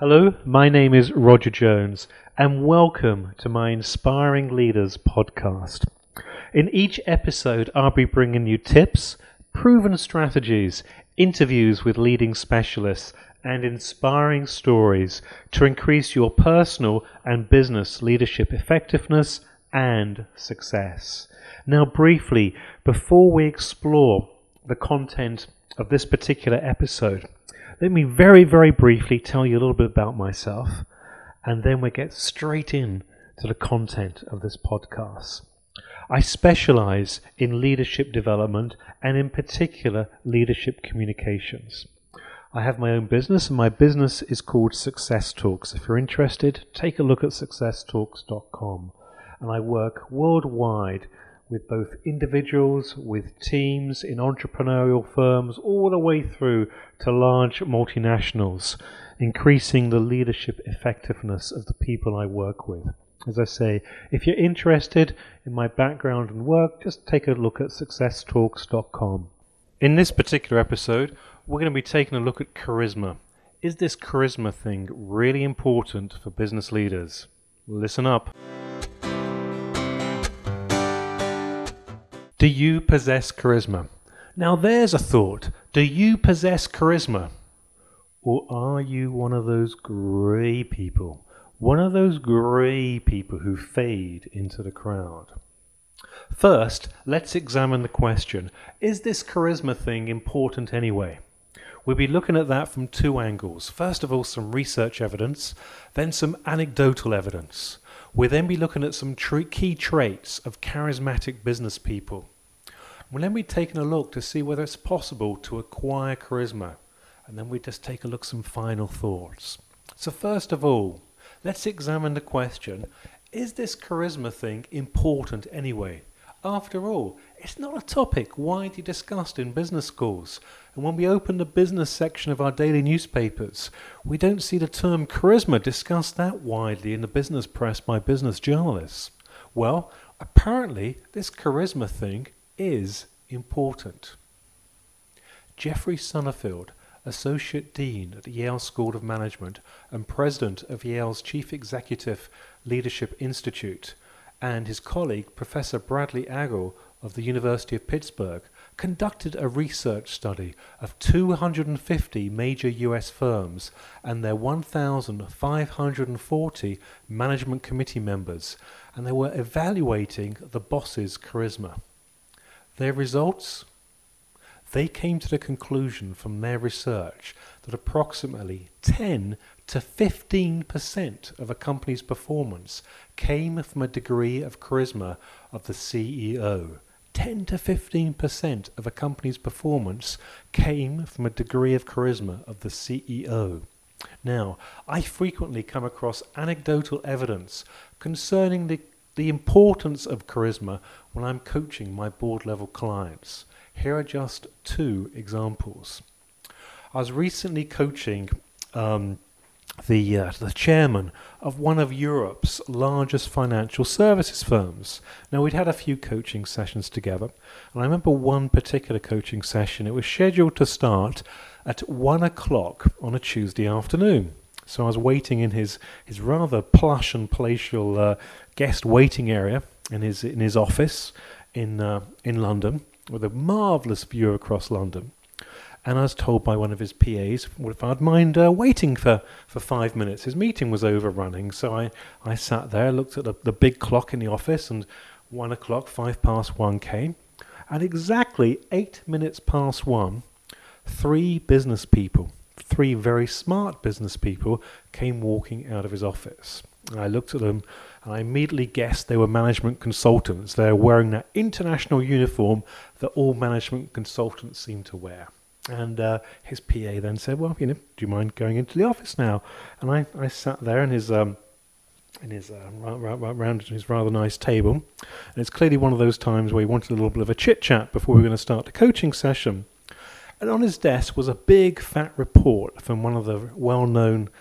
Hello, my name is Roger Jones, and welcome to my Inspiring Leaders podcast. In each episode, I'll be bringing you tips, proven strategies, interviews with leading specialists, and inspiring stories to increase your personal and business leadership effectiveness and success. Now, briefly, before we explore the content of this particular episode, let me very, very briefly tell you a little bit about myself, and then we'll get straight in to the content of this podcast. I specialize in leadership development and in particular leadership communications. I have my own business, and my business is called Success Talks. If you're interested, take a look at successtalks.com. And I work worldwide with both individuals, with teams, in entrepreneurial firms, all the way through to large multinationals, increasing the leadership effectiveness of the people I work with. As I say, if you're interested in my background and work, just take a look at successtalks.com. In this particular episode, we're going to be taking a look at charisma. Is this charisma thing really important for business leaders? Listen up. Do you possess charisma? Now there's a thought. Do you possess charisma? Or are you one of those grey people? One of those grey people who fade into the crowd? First, let's examine the question. Is this charisma thing important anyway? We'll be looking at that from two angles. First of all, some research evidence, then some anecdotal evidence. We'll then be looking at some key traits of charismatic business people. We'll then be taking a look to see whether it's possible to acquire charisma. And then we just take a look at some final thoughts. So first of all, let's examine the question, is this charisma thing important anyway? After all, it's not a topic widely discussed in business schools. And when we open the business section of our daily newspapers, we don't see the term charisma discussed that widely in the business press by business journalists. Well, apparently this charisma thing is important. Jeffrey Sonnenfeld, Associate Dean at Yale School of Management and President of Yale's Chief Executive Leadership Institute, and his colleague Professor Bradley Agel of the University of Pittsburgh conducted a research study of 250 major US firms and their 1,540 management committee members, and they were evaluating the boss's charisma. Their results? They came to the conclusion from their research that approximately 10 to 15% of a company's performance came from a degree of charisma of the CEO. 10 to 15% of a company's performance came from a degree of charisma of the CEO. Now, I frequently come across anecdotal evidence concerning the importance of charisma when I'm coaching my board-level clients. Here are just two examples. I was recently coaching the chairman of one of Europe's largest financial services firms. Now, we'd had a few coaching sessions together, and I remember one particular coaching session. It was scheduled to start at 1 o'clock on a Tuesday afternoon. So I was waiting in his rather plush and palatial guest waiting area in his office in London, with a marvellous view across London. And I was told by one of his PAs if I'd mind waiting for 5 minutes. His meeting was overrunning, so I sat there, looked at the big clock in the office, and 1 o'clock, 1:05 came. At exactly 8 minutes past 1, three business people, three very smart business people, came walking out of his office. And I looked at them, and I immediately guessed they were management consultants. They were wearing that international uniform that all management consultants seem to wear. And his PA then said, well, do you mind going into the office now? And I sat there in his rather nice table. And it's clearly one of those times where he wanted a little bit of a chit-chat before we were going to start the coaching session. And on his desk was a big fat report from one of the well-known